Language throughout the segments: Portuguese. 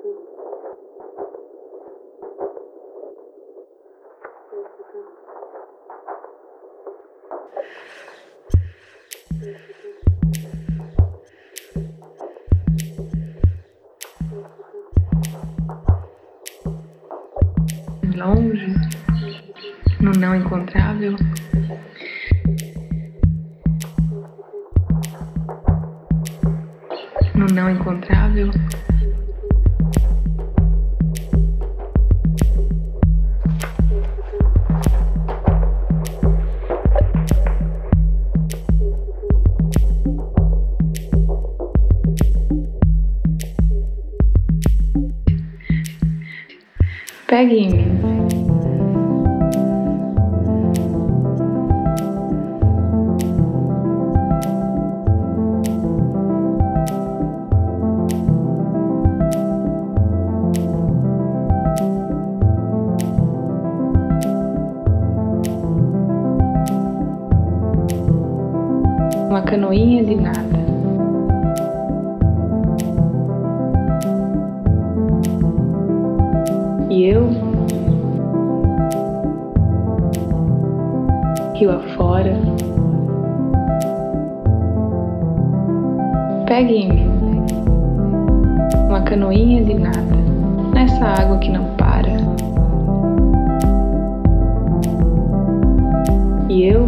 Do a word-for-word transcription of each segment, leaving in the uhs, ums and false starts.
Longe, no não encontrável, no não encontrável, pegue em mim. Uma canoinha de nada. E eu, rio afora, pegue em mim, uma canoinha de nada, nessa água que não para. E eu,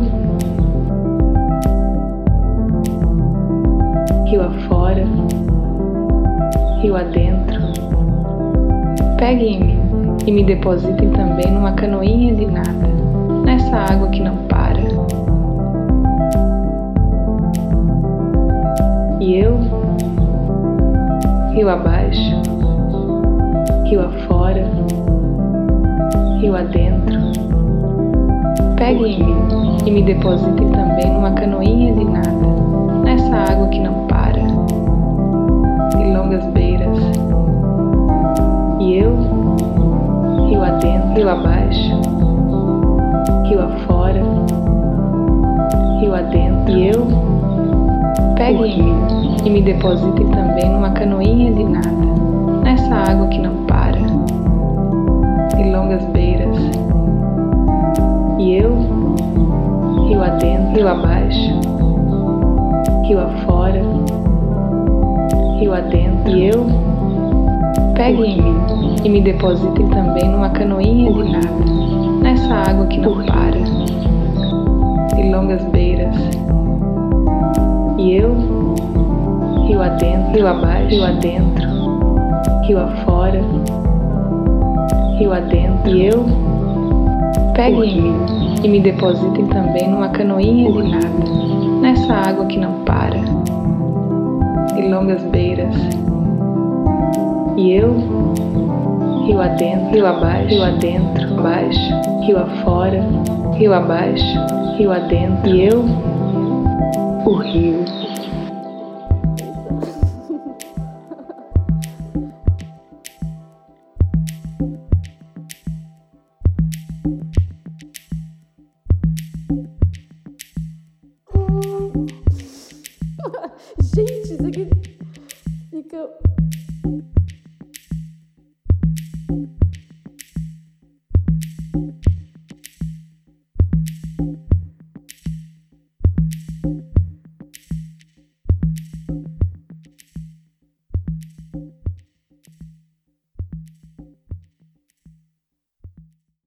rio afora, rio adentro, pegue em mim e me depositem também numa canoinha de nada, nessa água que não para. E eu, rio abaixo, rio afora, rio adentro, pegue em mim e me depositem também numa canoinha de nada, nessa água que não para. E longas beiras. E eu, rio adentro, rio abaixo, rio afora, rio adentro. E eu, pegue em mim e me depositem também numa canoinha de nada, nessa água que não para. E longas beiras. E eu, rio adentro, rio abaixo, rio afora, rio adentro. E eu, pegue em mim e me depositem também numa canoinha de nada, nessa água que não para. E longas beiras. E eu, rio adentro, rio abaixo, rio adentro, rio afora, rio adentro. E eu, pegue em mim e me depositem também numa canoinha de nada, nessa água que não para. E longas beiras. E eu, rio adentro, rio abaixo, rio adentro, abaixo, rio afora, rio abaixo, rio adentro. E eu, o rio.